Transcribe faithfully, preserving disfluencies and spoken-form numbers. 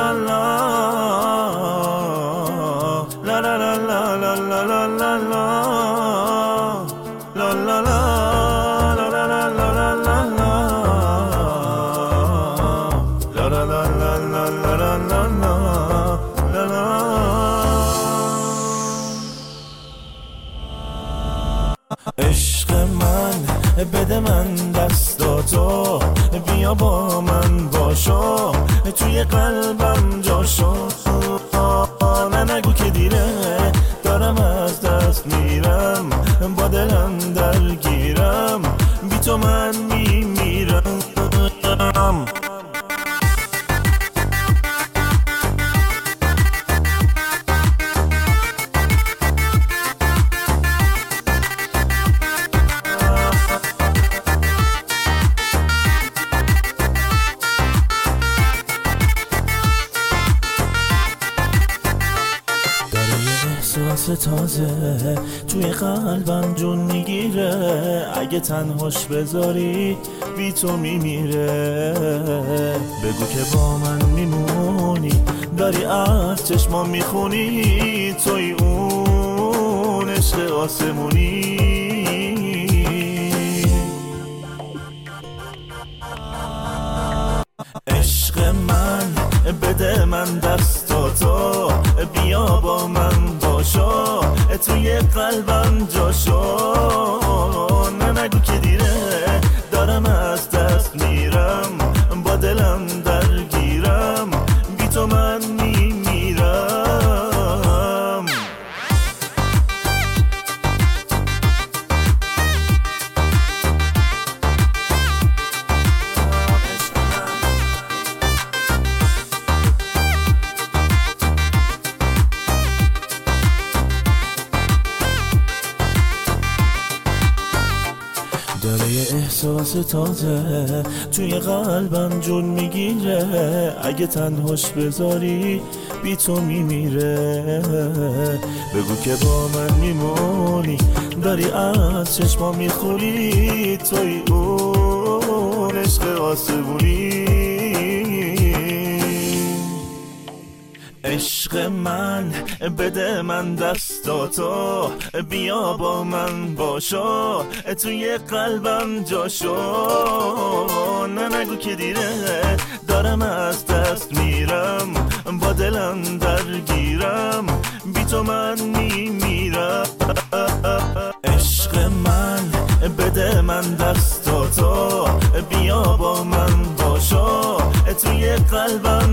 لا لا لا لا لا لا لا لا لا لا لا لا عشق من بده من دستاتو، بیا با من باشو، توی قلبم جاشو. نه نگو که دیره، دارم از دست میرم، با دلم درگیرم، بی تو من میمیرم. احساس تازه توی قلبم جون میگیره، اگه تنهاش بذاری بی تو میمیره. بگو که با من میمونی، داری از چشمام میخونی، توی اون عشق آسمونی. عشق من بده من دستاتو، بیا با من باشو، توی قلبم جاشو. نه نگو که دیره، دارم از دست میرم، با دلم درگیرم، بی تو من میمیرم. داره یه احساس تازه توی قلبم جون میگیره، اگه تنهاش بذاری بی تو میمیره. بگو که با من میمونی، داری از چشمام میخونی، توی اون عشق آسمونی. عشق من بده من دستاتو، بیا با من باشو، توی قلبم جاشو. نه نگو که دیره، دارم از دست میرم، با دلم درگیرم، بی تو من میمیرم. عشق من بده من دستاتو، بیا با من باشو، توی قلبم